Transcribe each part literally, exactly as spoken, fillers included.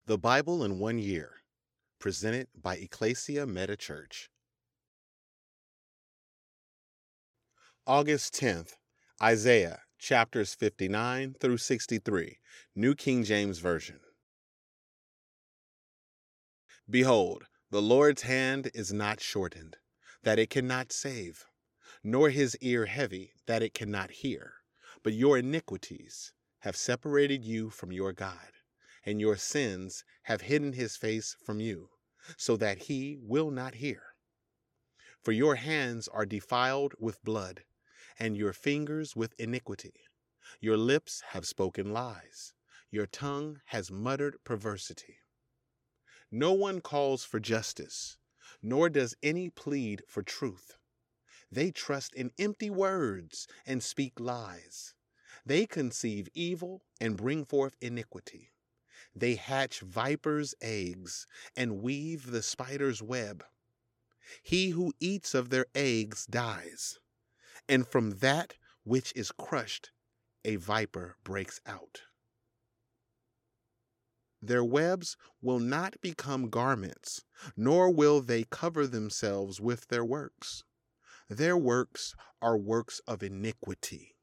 The Bible in One Year, presented by Ecclesia Meta Church. August tenth, Isaiah chapters fifty-nine through sixty-three, New King James Version. Behold, the Lord's hand is not shortened, that it cannot save, nor his ear heavy, that it cannot hear. But your iniquities have separated you from your God, and your sins have hidden his face from you, so that he will not hear. For your hands are defiled with blood, and your fingers with iniquity. Your lips have spoken lies. Your tongue has muttered perversity. No one calls for justice, nor does any plead for truth. They trust in empty words and speak lies. They conceive evil and bring forth iniquity. They hatch vipers' eggs and weave the spider's web. He who eats of their eggs dies, and from that which is crushed a viper breaks out. Their webs will not become garments, nor will they cover themselves with their works. Their works are works of iniquity,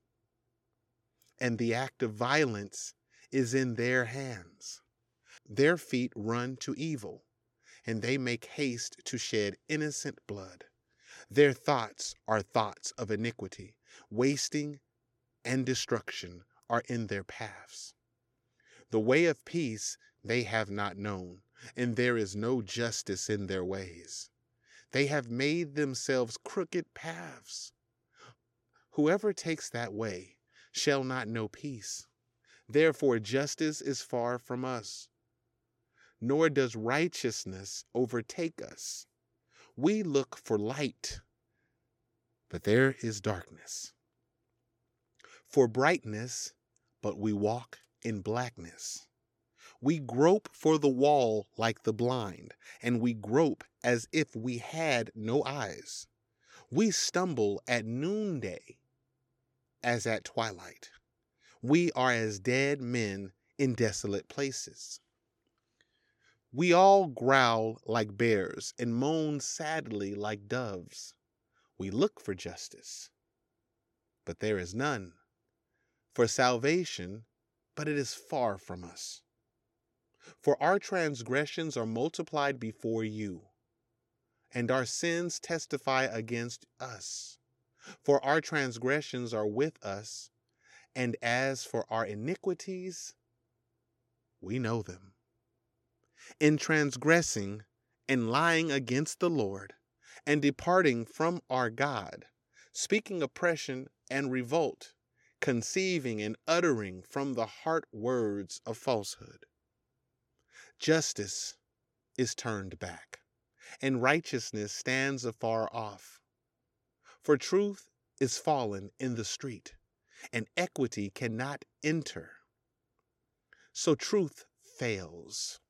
and the act of violence is in their hands. Their feet run to evil, and they make haste to shed innocent blood. Their thoughts are thoughts of iniquity. Wasting and destruction are in their paths. The way of peace they have not known, and there is no justice in their ways. They have made themselves crooked paths. Whoever takes that way shall not know peace. Therefore justice is far from us, nor does righteousness overtake us. We look for light, but there is darkness. For brightness, but we walk in blackness. We grope for the wall like the blind, and we grope as if we had no eyes. We stumble at noonday as at twilight. We are as dead men in desolate places. We all growl like bears and moan sadly like doves. We look for justice, but there is none. For salvation, but it is far from us. For our transgressions are multiplied before you, and our sins testify against us. For our transgressions are with us, and as for our iniquities, we know them. In transgressing and lying against the Lord, and departing from our God, speaking oppression and revolt, conceiving and uttering from the heart words of falsehood. Justice is turned back, and righteousness stands afar off. For truth is fallen in the street, and equity cannot enter. So truth fails.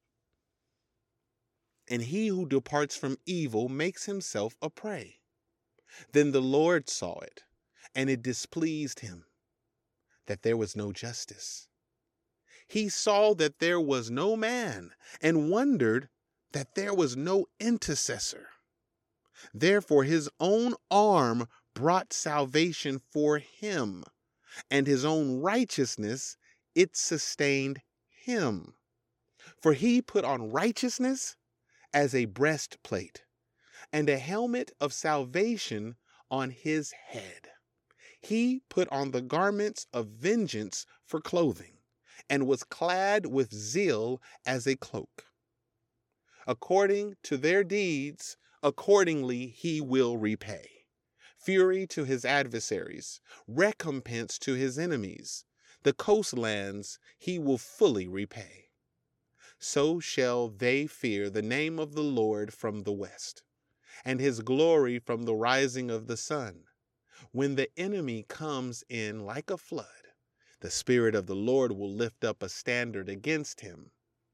And he who departs from evil makes himself a prey. Then the Lord saw it, and it displeased him that there was no justice. He saw that there was no man, and wondered that there was no intercessor. Therefore his own arm brought salvation for him, and his own righteousness, it sustained him. For he put on righteousness as a breastplate, and a helmet of salvation on his head. He put on the garments of vengeance for clothing, and was clad with zeal as a cloak. According to their deeds, accordingly he will repay. Fury to his adversaries, recompense to his enemies. The coastlands he will fully repay. So shall they fear the name of the Lord from the west, and his glory from the rising of the sun. When the enemy comes in like a flood, the Spirit of the Lord will lift up a standard against him.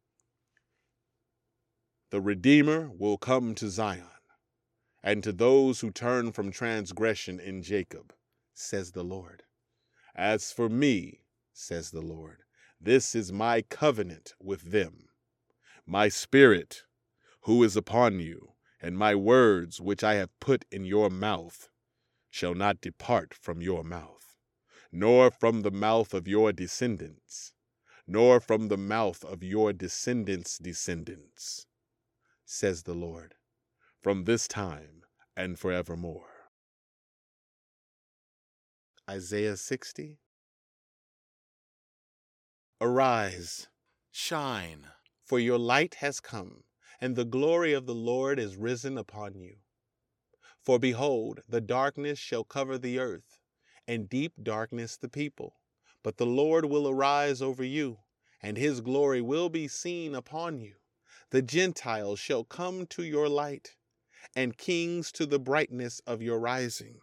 The Redeemer will come to Zion, and to those who turn from transgression in Jacob, says the Lord. As for me, says the Lord, this is my covenant with them. My Spirit, who is upon you, and my words which I have put in your mouth, shall not depart from your mouth, nor from the mouth of your descendants, nor from the mouth of your descendants' descendants, says the Lord, from this time and forevermore. Isaiah sixty. Arise, shine, for your light has come, and the glory of the Lord is risen upon you. For behold, the darkness shall cover the earth, and deep darkness the people. But the Lord will arise over you, and his glory will be seen upon you. The Gentiles shall come to your light, and kings to the brightness of your rising.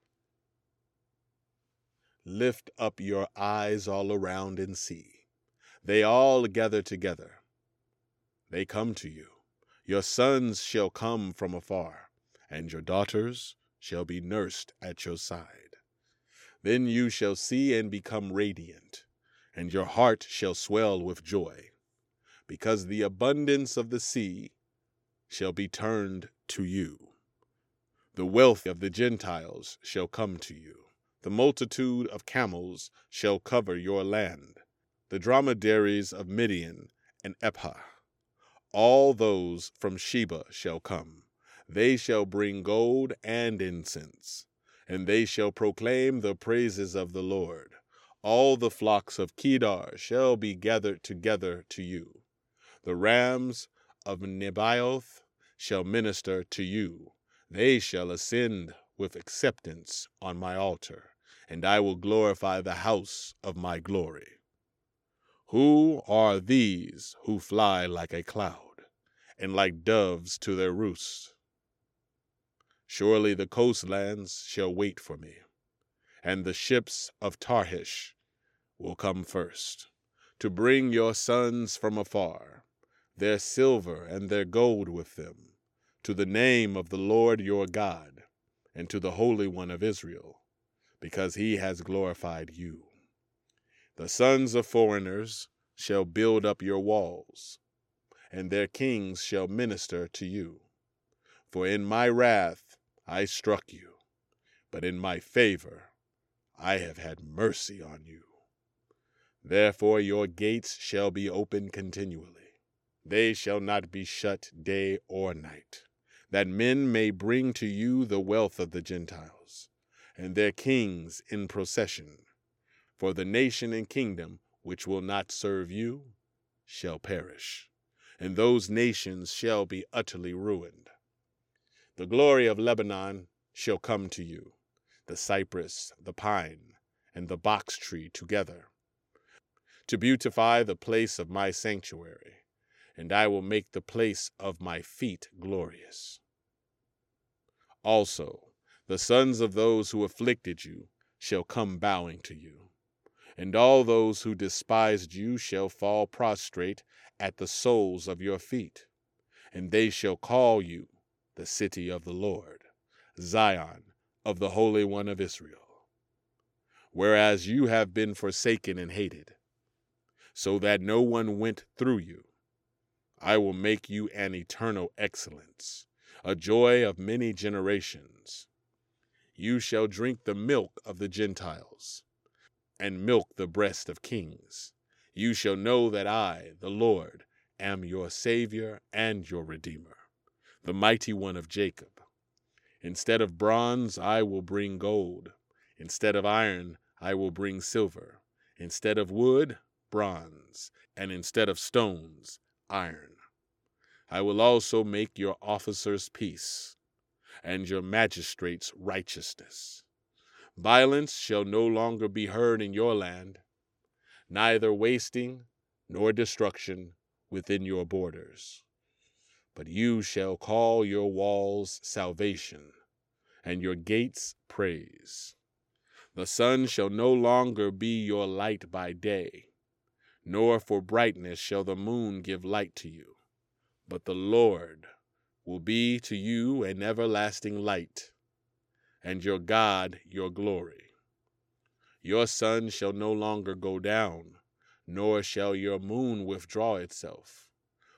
Lift up your eyes all around and see. They all gather together. They come to you. Your sons shall come from afar, and your daughters shall be nursed at your side. Then you shall see and become radiant, and your heart shall swell with joy, because the abundance of the sea shall be turned to you. The wealth of the Gentiles shall come to you. The multitude of camels shall cover your land, the dromedaries of Midian and Ephah. All those from Sheba shall come. They shall bring gold and incense, and they shall proclaim the praises of the Lord. All the flocks of Kedar shall be gathered together to you. The rams of Nebaioth shall minister to you. They shall ascend with acceptance on my altar, and I will glorify the house of my glory. Who are these who fly like a cloud, and like doves to their roosts? Surely the coastlands shall wait for me, and the ships of Tarshish will come first, to bring your sons from afar, their silver and their gold with them, to the name of the Lord your God, and to the Holy One of Israel, because he has glorified you. The sons of foreigners shall build up your walls, and their kings shall minister to you. For in my wrath I struck you, but in my favor I have had mercy on you. Therefore your gates shall be open continually. They shall not be shut day or night, that men may bring to you the wealth of the Gentiles, and their kings in procession. For the nation and kingdom which will not serve you shall perish, and those nations shall be utterly ruined. The glory of Lebanon shall come to you, the cypress, the pine, and the box tree together, to beautify the place of my sanctuary, and I will make the place of my feet glorious. Also, the sons of those who afflicted you shall come bowing to you, and all those who despised you shall fall prostrate at the soles of your feet, and they shall call you the city of the Lord, Zion of the Holy One of Israel. Whereas you have been forsaken and hated, so that no one went through you, I will make you an eternal excellence, a joy of many generations. You shall drink the milk of the Gentiles, and milk the breast of kings. You shall know that I, the Lord, am your Savior and your Redeemer, the mighty one of Jacob. Instead of bronze, I will bring gold. Instead of iron, I will bring silver. Instead of wood, bronze. And instead of stones, iron. I will also make your officers peace, and your magistrates righteousness. Violence shall no longer be heard in your land, neither wasting nor destruction within your borders. But you shall call your walls salvation, and your gates praise. The sun shall no longer be your light by day, nor for brightness shall the moon give light to you. But the Lord will be to you an everlasting light, and your God your glory. Your sun shall no longer go down, nor shall your moon withdraw itself.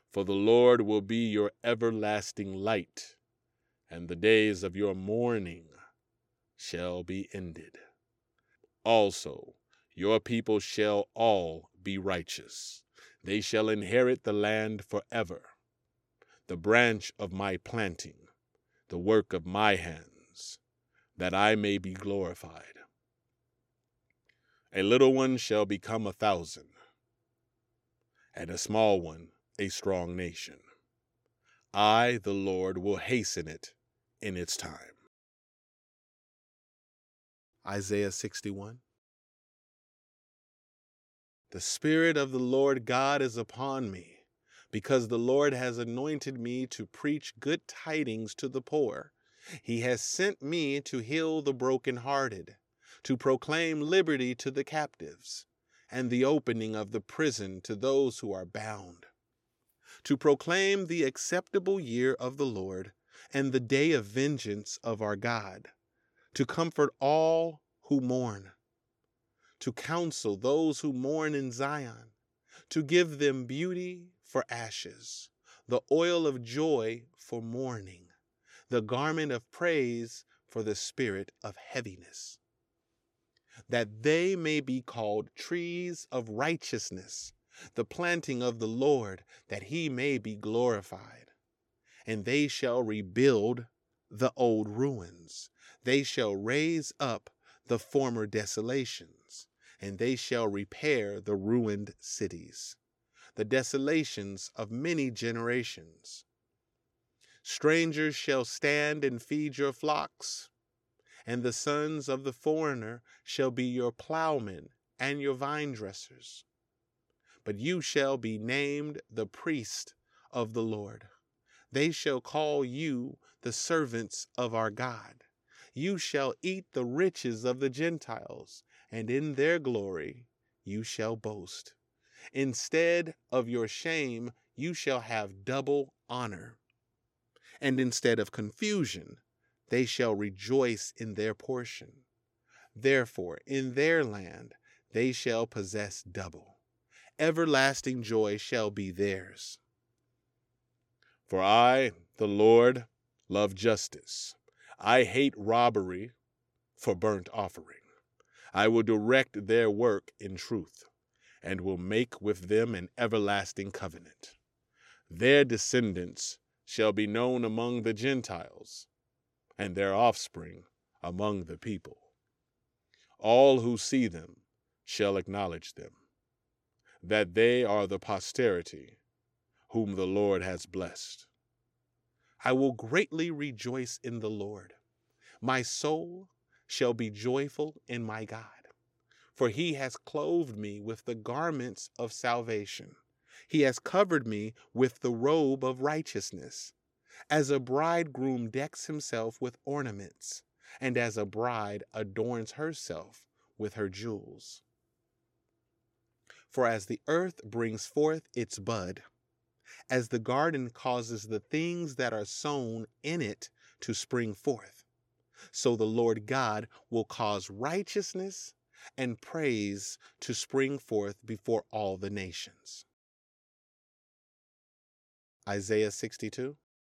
For the Lord will be your everlasting light, and the days of your mourning shall be ended. Also, your people shall all be righteous. They shall inherit the land forever, the branch of my planting, the work of my hands, that I may be glorified. A little one shall become a thousand, and a small one a strong nation. I, the Lord, will hasten it in its time. Isaiah sixty-one. The Spirit of the Lord God is upon me, because the Lord has anointed me to preach good tidings to the poor. He has sent me to heal the brokenhearted, to proclaim liberty to the captives, and the opening of the prison to those who are bound, to proclaim the acceptable year of the Lord and the day of vengeance of our God, to comfort all who mourn, to counsel those who mourn in Zion, to give them beauty for ashes, the oil of joy for mourning, the garment of praise for the spirit of heaviness, that they may be called trees of righteousness, the planting of the Lord, that he may be glorified. And they shall rebuild the old ruins. They shall raise up the former desolations, and they shall repair the ruined cities, the desolations of many generations. Strangers shall stand and feed your flocks, and the sons of the foreigner shall be your plowmen and your vine dressers. But you shall be named the priest of the Lord. They shall call you the servants of our God. You shall eat the riches of the Gentiles, and in their glory you shall boast. Instead of your shame, you shall have double honor. And instead of confusion, they shall rejoice in their portion. Therefore, in their land they shall possess double. Everlasting joy shall be theirs. For I, the Lord, love justice. I hate robbery for burnt offering. I will direct their work in truth, and will make with them an everlasting covenant. Their descendants shall be known among the Gentiles, and their offspring among the people. All who see them shall acknowledge them, that they are the posterity whom the Lord has blessed. I will greatly rejoice in the Lord. My soul shall be joyful in my God, for he has clothed me with the garments of salvation. He has covered me with the robe of righteousness, as a bridegroom decks himself with ornaments, and as a bride adorns herself with her jewels. For as the earth brings forth its bud, as the garden causes the things that are sown in it to spring forth, so the Lord God will cause righteousness and praise to spring forth before all the nations. Isaiah sixty-two.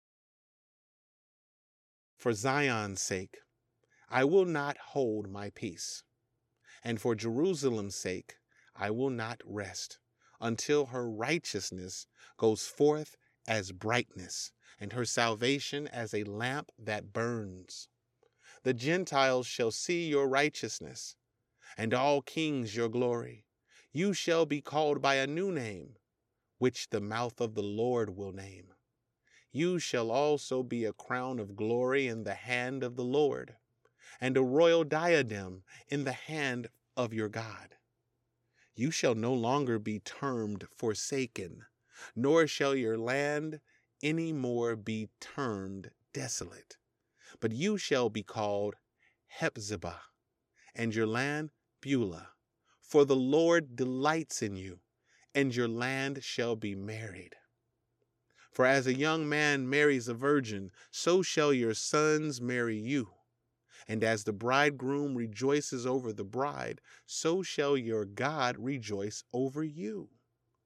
For Zion's sake, I will not hold my peace, and for Jerusalem's sake, I will not rest, until her righteousness goes forth as brightness, and her salvation as a lamp that burns. The Gentiles shall see your righteousness, and all kings your glory. You shall be called by a new name, which the mouth of the Lord will name. You shall also be a crown of glory in the hand of the Lord, and a royal diadem in the hand of your God. You shall no longer be termed forsaken, nor shall your land any more be termed desolate, but you shall be called Hephzibah, and your land Beulah, for the Lord delights in you, and your land shall be married. For as a young man marries a virgin, so shall your sons marry you. And as the bridegroom rejoices over the bride, so shall your God rejoice over you.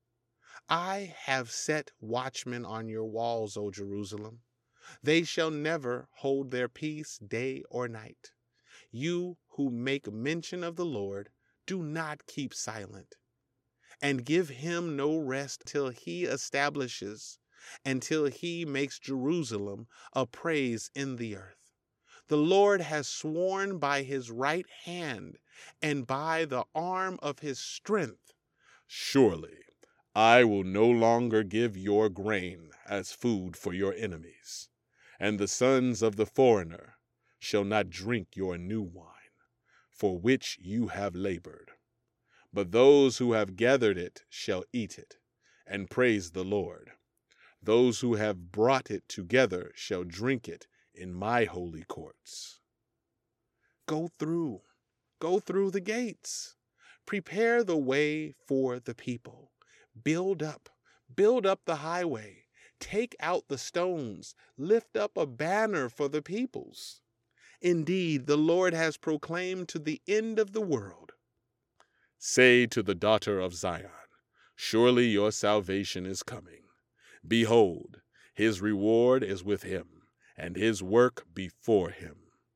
I have set watchmen on your walls, O Jerusalem. They shall never hold their peace day or night. You who make mention of the Lord, do not keep silent, and give him no rest till he establishes, until he makes Jerusalem a praise in the earth. The Lord has sworn by his right hand and by the arm of his strength, surely I will no longer give your grain as food for your enemies, and the sons of the foreigner shall not drink your new wine, for which you have labored. But those who have gathered it shall eat it, and praise the Lord. Those who have brought it together shall drink it in my holy courts. Go through, go through the gates. Prepare the way for the people. Build up, build up the highway. Take out the stones. Lift up a banner for the peoples. Indeed, the Lord has proclaimed to the end of the world. Say to the daughter of Zion, surely your salvation is coming. Behold, his reward is with him, and his work before him.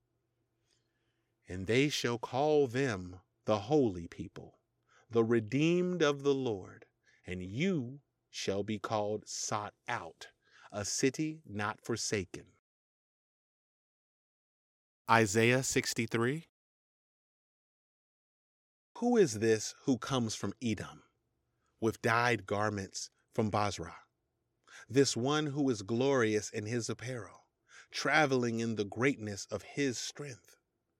And they shall call them the holy people, the redeemed of the Lord, and you shall be called sought out, a city not forsaken. Isaiah sixty-three. Who is this who comes from Edom, with dyed garments from Basra? This one who is glorious in his apparel, traveling in the greatness of his strength.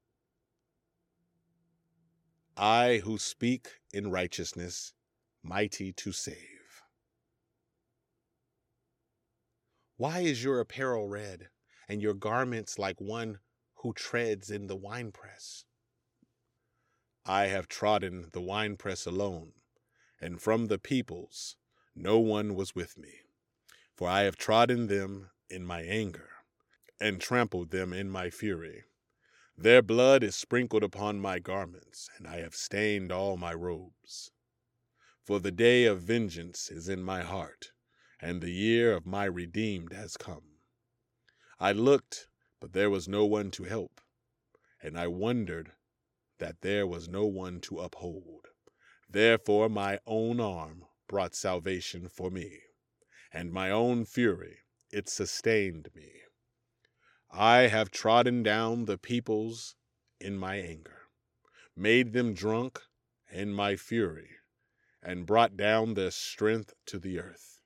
I who speak in righteousness, mighty to save. Why is your apparel red, and your garments like one who treads in the winepress? I have trodden the winepress alone, and from the peoples no one was with me. For I have trodden them in my anger, and trampled them in my fury. Their blood is sprinkled upon my garments, and I have stained all my robes. For the day of vengeance is in my heart, and the year of my redeemed has come. I looked, but there was no one to help, and I wondered that there was no one to uphold. Therefore my own arm brought salvation for me, and my own fury, it sustained me. I have trodden down the peoples in my anger, made them drunk in my fury, and brought down their strength to the earth.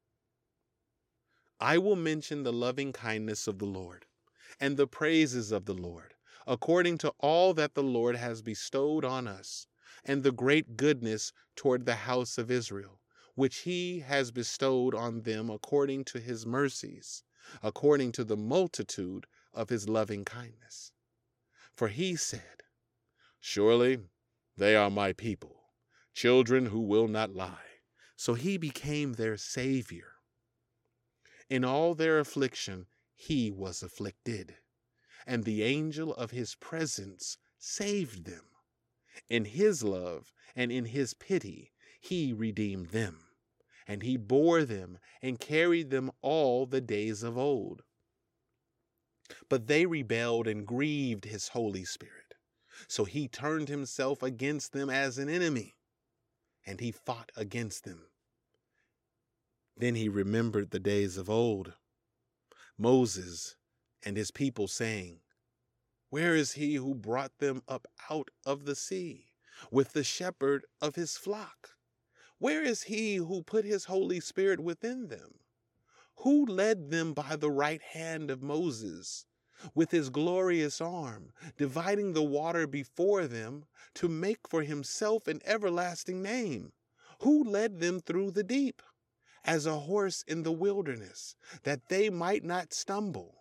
I will mention the loving kindness of the Lord, and the praises of the Lord, according to all that the Lord has bestowed on us, and the great goodness toward the house of Israel, which he has bestowed on them according to his mercies, according to the multitude of his loving kindness. For he said, surely they are my people, children who will not lie. So he became their Savior. In all their affliction he was afflicted, and the angel of his presence saved them. In his love and in his pity he redeemed them, and he bore them and carried them all the days of old. But they rebelled and grieved his Holy Spirit. So he turned himself against them as an enemy, and he fought against them. Then he remembered the days of old, Moses and his people, saying, where is he who brought them up out of the sea with the shepherd of his flock? Where is he who put his Holy Spirit within them? Who led them by the right hand of Moses with his glorious arm, dividing the water before them to make for himself an everlasting name? Who led them through the deep as a horse in the wilderness, that they might not stumble?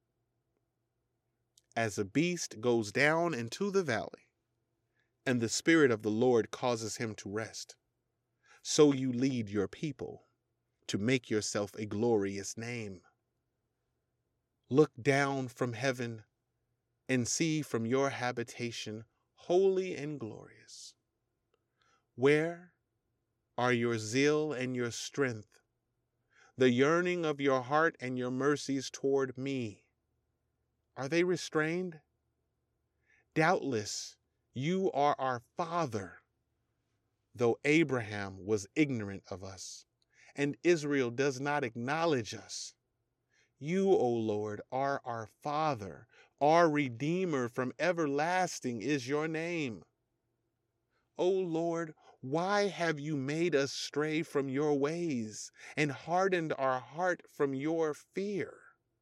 As a beast goes down into the valley, and the Spirit of the Lord causes him to rest, so you lead your people to make yourself a glorious name. Look down from heaven and see from your habitation, holy and glorious. Where are your zeal and your strength, the yearning of your heart and your mercies toward me. Are they restrained? Doubtless, you are our Father, though Abraham was ignorant of us, and Israel does not acknowledge us. You, O Lord, are our Father, our Redeemer from everlasting is your name. O Lord, why have you made us stray from your ways and hardened our heart from your fear?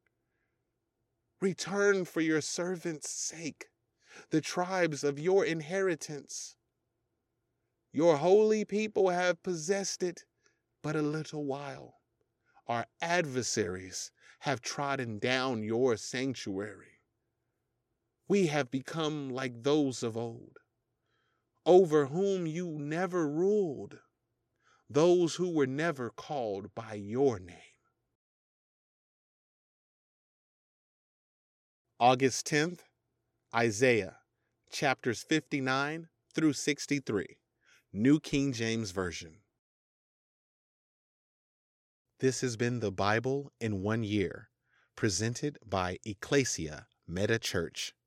Return for your servants' sake, the tribes of your inheritance. Your holy people have possessed it but a little while. Our adversaries have trodden down your sanctuary. We have become like those of old, over whom you never ruled, those who were never called by your name. August tenth, Isaiah, chapters fifty-nine through sixty-three, New King James Version. This has been the Bible in one year, presented by Ecclesia Meta Church.